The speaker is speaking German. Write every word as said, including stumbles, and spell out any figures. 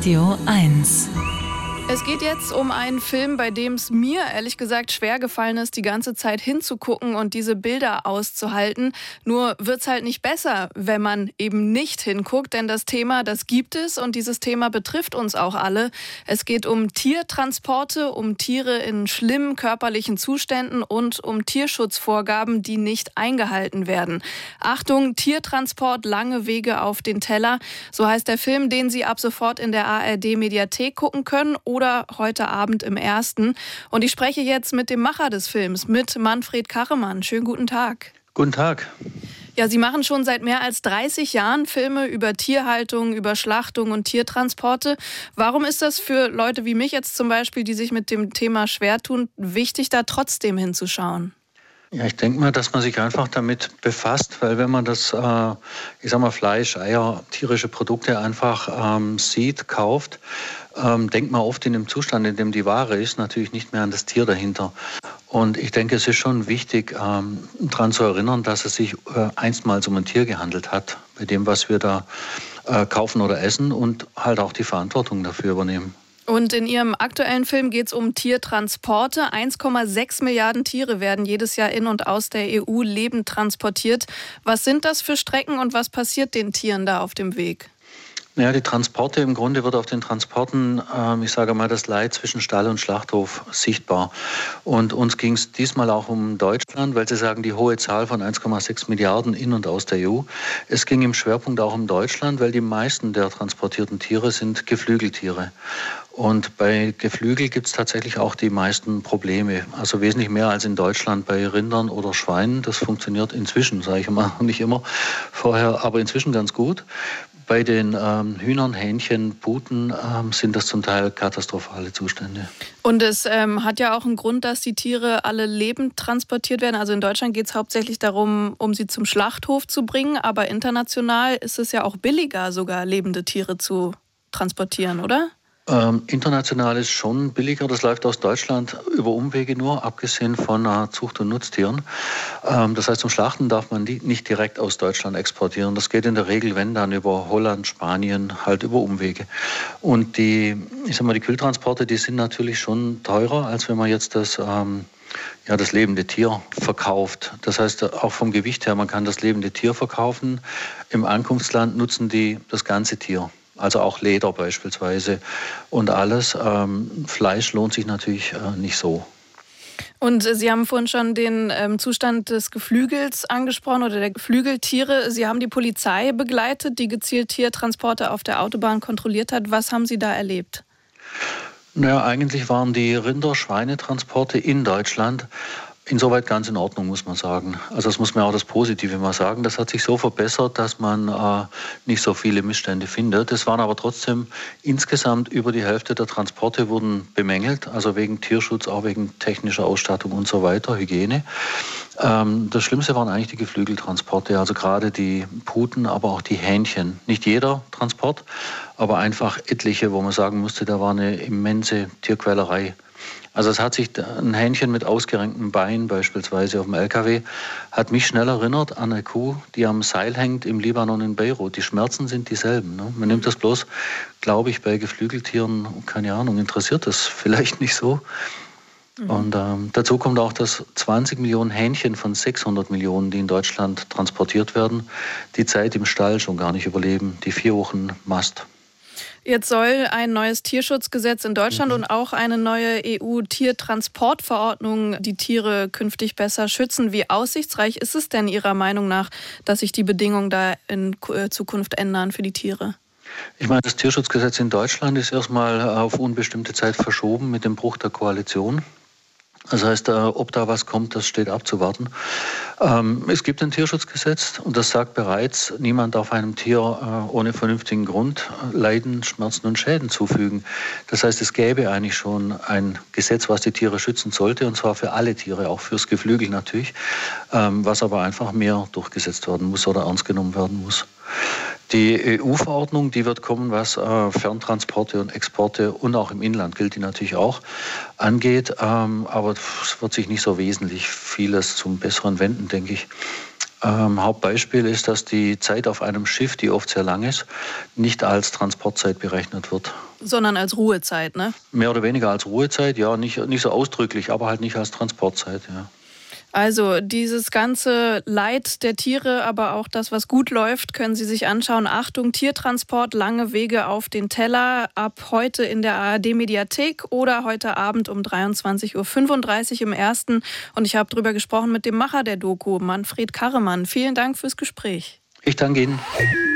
Radio eins. Es geht jetzt um einen Film, bei dem es mir ehrlich gesagt schwer gefallen ist, die ganze Zeit hinzugucken und diese Bilder auszuhalten. Nur wird's halt nicht besser, wenn man eben nicht hinguckt, denn das Thema, das gibt es und dieses Thema betrifft uns auch alle. Es geht um Tiertransporte, um Tiere in schlimmen körperlichen Zuständen und um Tierschutzvorgaben, die nicht eingehalten werden. Achtung, Tiertransport, lange Wege auf den Teller. So heißt der Film, den Sie ab sofort in der A R D-Mediathek gucken können oder heute Abend im Ersten. Und ich spreche jetzt mit dem Macher des Films, mit Manfred Kachemann. Schönen guten Tag. Guten Tag. Ja, Sie machen schon seit mehr als dreißig Jahren Filme über Tierhaltung, über Schlachtung und Tiertransporte. Warum ist das für Leute wie mich jetzt zum Beispiel, die sich mit dem Thema schwer tun, wichtig, da trotzdem hinzuschauen? Ja, ich denke mal, dass man sich einfach damit befasst, weil wenn man das, äh, ich sag mal, Fleisch, Eier, tierische Produkte einfach ähm, sieht, kauft, ähm, denkt man oft in dem Zustand, in dem die Ware ist, natürlich nicht mehr an das Tier dahinter. Und ich denke, es ist schon wichtig, ähm, daran zu erinnern, dass es sich äh, einstmals um ein Tier gehandelt hat, bei dem, was wir da äh, kaufen oder essen und halt auch die Verantwortung dafür übernehmen. Und in Ihrem aktuellen Film geht es um Tiertransporte. eins Komma sechs Milliarden Tiere werden jedes Jahr in und aus der E U lebend transportiert. Was sind das für Strecken und was passiert den Tieren da auf dem Weg? Ja, die Transporte, im Grunde wird auf den Transporten, ähm, ich sage mal, das Leid zwischen Stall und Schlachthof sichtbar. Und uns ging es diesmal auch um Deutschland, weil Sie sagen, die hohe Zahl von eins Komma sechs Milliarden in und aus der E U. Es ging im Schwerpunkt auch um Deutschland, weil die meisten der transportierten Tiere sind Geflügeltiere. Und bei Geflügel gibt es tatsächlich auch die meisten Probleme. Also wesentlich mehr als in Deutschland bei Rindern oder Schweinen. Das funktioniert inzwischen, sage ich mal, nicht immer vorher, aber inzwischen ganz gut. Bei den ähm, Hühnern, Hähnchen, Puten ähm, sind das zum Teil katastrophale Zustände. Und es ähm, hat ja auch einen Grund, dass die Tiere alle lebend transportiert werden. Also in Deutschland geht es hauptsächlich darum, um sie zum Schlachthof zu bringen. Aber international ist es ja auch billiger, sogar lebende Tiere zu transportieren, oder? Ähm, international ist schon billiger. Das läuft aus Deutschland über Umwege nur, abgesehen von äh, Zucht- und Nutztieren. Ähm, das heißt, zum Schlachten darf man die nicht direkt aus Deutschland exportieren. Das geht in der Regel, wenn dann, über Holland, Spanien, halt über Umwege. Und die, ich sag mal, die Kühltransporte, die sind natürlich schon teurer, als wenn man jetzt das, ähm, ja, das lebende Tier verkauft. Das heißt, auch vom Gewicht her, man kann das lebende Tier verkaufen. Im Ankunftsland nutzen die das ganze Tier. Also auch Leder beispielsweise und alles. Ähm, Fleisch lohnt sich natürlich äh, nicht so. Und Sie haben vorhin schon den ähm, Zustand des Geflügels angesprochen oder der Geflügeltiere. Sie haben die Polizei begleitet, die gezielt Tiertransporte auf der Autobahn kontrolliert hat. Was haben Sie da erlebt? Naja, eigentlich waren die Rinder-Schweinetransporte in Deutschland insoweit ganz in Ordnung, muss man sagen. Also das muss man auch das Positive mal sagen. Das hat sich so verbessert, dass man äh, nicht so viele Missstände findet. Es waren aber trotzdem insgesamt über die Hälfte der Transporte wurden bemängelt, also wegen Tierschutz, auch wegen technischer Ausstattung und so weiter, Hygiene. Ähm, das Schlimmste waren eigentlich die Geflügeltransporte, also gerade die Puten, aber auch die Hähnchen. Nicht jeder Transport, aber einfach etliche, wo man sagen musste, da war eine immense Tierquälerei. Also es hat sich ein Hähnchen mit ausgerenktem Bein beispielsweise auf dem L K W, hat mich schnell erinnert an eine Kuh, die am Seil hängt im Libanon in Beirut. Die Schmerzen sind dieselben. Ne? Man nimmt das bloß, glaube ich, bei Geflügeltieren, keine Ahnung, interessiert das vielleicht nicht so. Mhm. Und ähm, dazu kommt auch, dass zwanzig Millionen Hähnchen von sechshundert Millionen, die in Deutschland transportiert werden, die Zeit im Stall schon gar nicht überleben, die vier Wochen Mast. Jetzt soll ein neues Tierschutzgesetz in Deutschland mhm. und auch eine neue E U-Tiertransportverordnung die Tiere künftig besser schützen. Wie aussichtsreich ist es denn Ihrer Meinung nach, dass sich die Bedingungen da in Zukunft ändern für die Tiere? Ich meine, das Tierschutzgesetz in Deutschland ist erstmal auf unbestimmte Zeit verschoben mit dem Bruch der Koalition. Das heißt, ob da was kommt, das steht abzuwarten. Es gibt ein Tierschutzgesetz und das sagt bereits, niemand darf einem Tier ohne vernünftigen Grund Leiden, Schmerzen und Schäden zufügen. Das heißt, es gäbe eigentlich schon ein Gesetz, was die Tiere schützen sollte, und zwar für alle Tiere, auch fürs Geflügel natürlich, was aber einfach mehr durchgesetzt werden muss oder ernst genommen werden muss. Die E U-Verordnung, die wird kommen, was äh, Ferntransporte und Exporte und auch im Inland gilt die natürlich auch, angeht. Ähm, aber es wird sich nicht so wesentlich vieles zum Besseren wenden, denke ich. Ähm, Hauptbeispiel ist, dass die Zeit auf einem Schiff, die oft sehr lang ist, nicht als Transportzeit berechnet wird. Sondern als Ruhezeit, ne? Mehr oder weniger als Ruhezeit, ja, nicht, nicht so ausdrücklich, aber halt nicht als Transportzeit, ja. Also dieses ganze Leid der Tiere, aber auch das, was gut läuft, können Sie sich anschauen. Achtung, Tiertransport, lange Wege auf den Teller. Ab heute in der A R D-Mediathek oder heute Abend um dreiundzwanzig Uhr fünfunddreißig im Ersten. Und ich habe darüber gesprochen mit dem Macher der Doku, Manfred Karremann. Vielen Dank fürs Gespräch. Ich danke Ihnen.